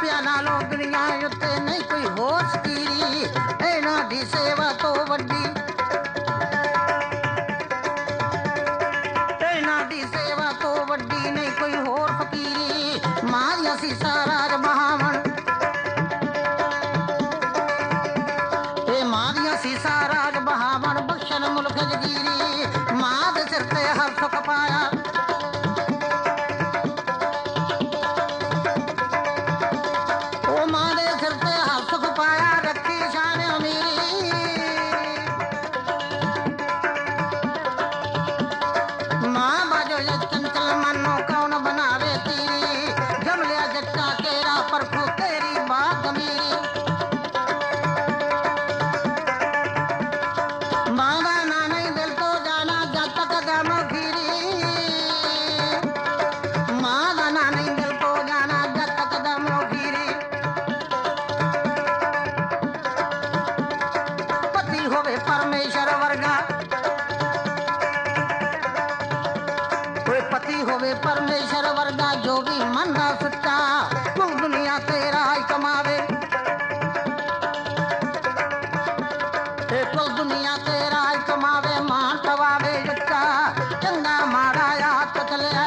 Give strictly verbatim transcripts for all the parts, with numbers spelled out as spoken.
मापिया नालों दुनिया उत्ते नहीं कोई होर फकीरी, इन्हां दी सेवा तो वड्डी, इन्हां दी सेवा तो वड्डी नहीं कोई होर फकीरी। मां दियां सीसां राज बहावन, ए मां दियां सीसां राज बहावन, बख्शन मुल्क जगीरी। मां दे सिर ते हर सुख पाया, ओ मां दे सिर ते हर सुख पाया, रखी शान अमीरी। मां बाजो ये चंचल मनो कौन बनावे तीरी, जम लिया जच्चा केरा परखो तेरी बात अमीरी। मांगा ना नहीं दिल तो जाना जब तक दम खीरी, मांगा ना नहीं दिल तो जाना जब तक दम खीरी। पति होवे परमेश्वर वर्गा, कोई पति होवे परमेश्वर वर्गा, जोगी मन ना सच्चा कुल दुनिया तेरा ही कमावे, ए कुल दुनिया तेरा ही कमावे। मान टवावे जच्चा चंगा माड़ा याद चलिया,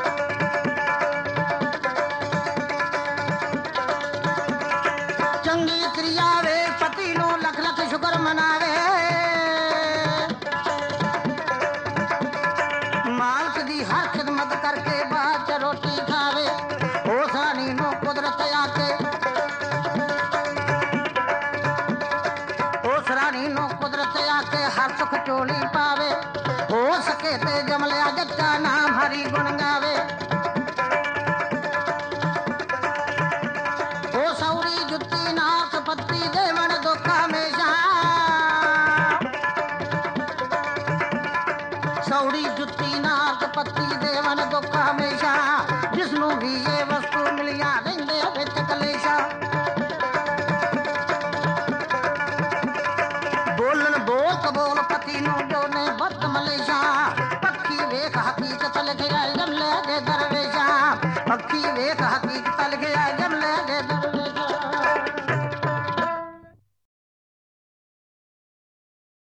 चंगी क्रिया वे पति नो लख लख शुक्र मनावे। मालक दी हर खिदमत करके बाद च रोटी खावे, ओ सानी नो कुदरत आके, ओ सरानी नो कुदरत आके हर सुख चोली पावे। हो सके ते जमलिया जच्चा नाम हरी गुण गावे, ओ सौरी जुत्ती नाक पत्ती देवन दुख हमेशा, सौरी जुत्ती नाक पत्ती देवन दुख हमेशा। जिसनू भी ये वस्तु मिलिया रेंदे विच कलेशा, बोलन बोल कबोल पति नू जो ने बद मलेशा।